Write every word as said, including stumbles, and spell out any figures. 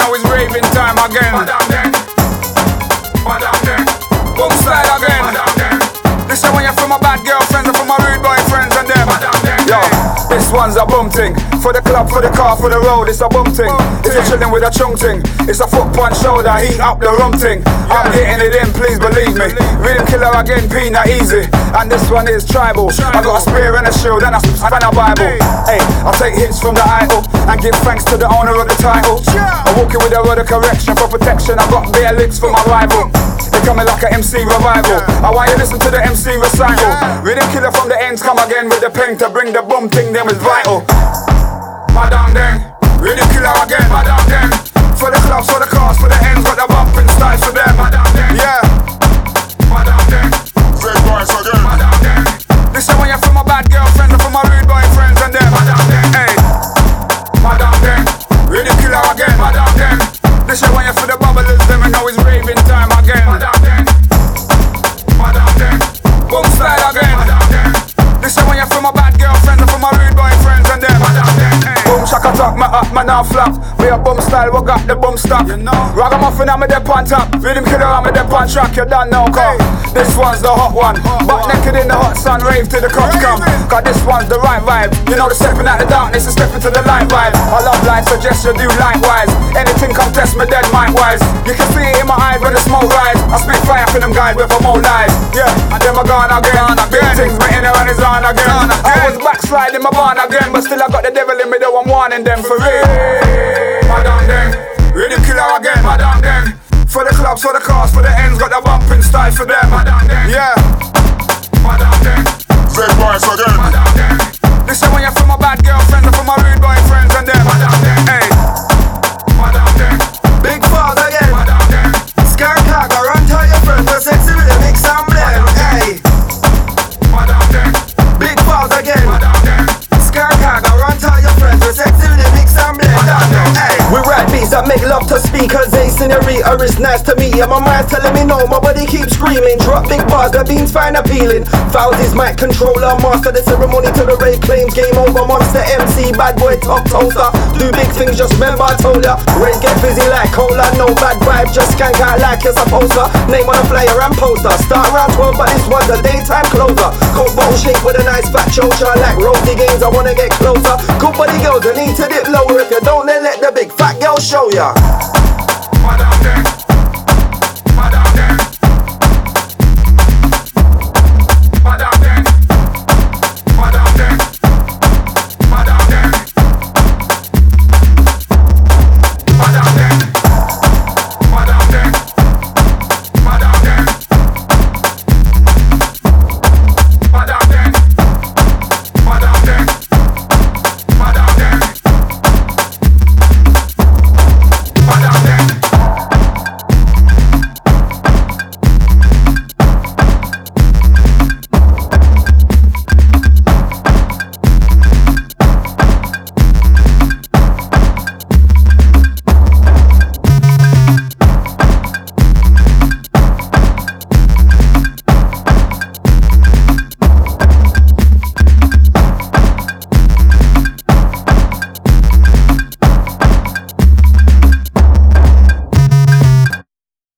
know it's raving time again. Boom style again. This is when you're from my bad girlfriends and from my rude boyfriends and them. Yo, this one's a bum thing. For the club, for the car, for the road, it's a bum thing. If you're chilling with a chung ting, it's a foot punch shoulder, heat up the rum ting. I'm getting it in, please believe me. Rhythm killer again, peanut easy. And this one is tribal. I got a spear and a shield and a span a Bible. Hey, I'll take hits from the idol and give thanks to the owner of the title. I'm walking with a word of correction for protection. I got bare licks for my rival. They coming like an M C revival. I want you to listen to the M C recital. Rhythm killer from the ends come again with the pen to bring the boom thing. Them is vital. Madam then, rhythm killer again. Madam then, for the clubs, for the cars, for the ends, got the bumping style for them. Madam then, yeah. Madam then, great boys again. Madam then, this is when you're from my bad girlfriends and from my rude boyfriends and them. Madam then, hey. Madam then, rhythm killer again. Madam then, this is when you're for the bubblers, them and know it's raving time again. Madam then, Madam then, boom style again. Madam then, this is when you're from my bad girlfriends and from my rude boyfriends and them. Madam then, hey. Boom shaka talk, my up, man now flap. We a boom style, we got the boom stop. You know, ragamuffin, I'm a dep on top. Rhythm killer, I'm a dep on track. You done now, cause this one's the hot one. Butt naked in the hot sun, rave till the cops come. Cause this one's the right vibe. You know the stepping out the darkness and stepping to the light vibe. I love life, suggest you do likewise. Anything come test me dead mind wise. You can see it in my eyes when the smoke rise. I spit fire for them guys with a more lies. Yeah, and then I gone again. Big things, my inner and is on again. I was backsliding my barn again, but still I got the devil in me though I'm warning them for real. Madam then, rhythm killer again. Madam then, for the clubs, for the cars, for the ends, got the bumping style for them. Madam then, yeah. Madam then, great boys again. Madam then, this is when you're from my bad girlfriends and from my rude boyfriends and them. Madam then, hey. Madam then, Big Falls again. Madam then, Scar Cargo, run to your friends, we're sexy with the mix and blend. Hey. Madam then, Big Falls again. Madam then, Scar Cargo, run to your friends, we're sexy with the mix and blend. Hey. We rap beats that make love to speakers. A scenario is nice to me. And my mind's telling me no, my body keeps screaming. Drop big bars, the beans find appealing. Fouls is mic controller, master the ceremony to the rave claims. Game over, monster M C, bad boy top toaster. Do big things, just remember I told ya. Rain get busy like cola, no bad vibe, just skank out like you're supposed to. Name on a flyer and poster. Start round twelve, but this one's a daytime closer. Cold bottle shape with a nice fat chocha. Like Rosie Gaines, I wanna get closer. Good body girls, I need to dip lower. If you don't, then let the big fat girl show ya. Madam then,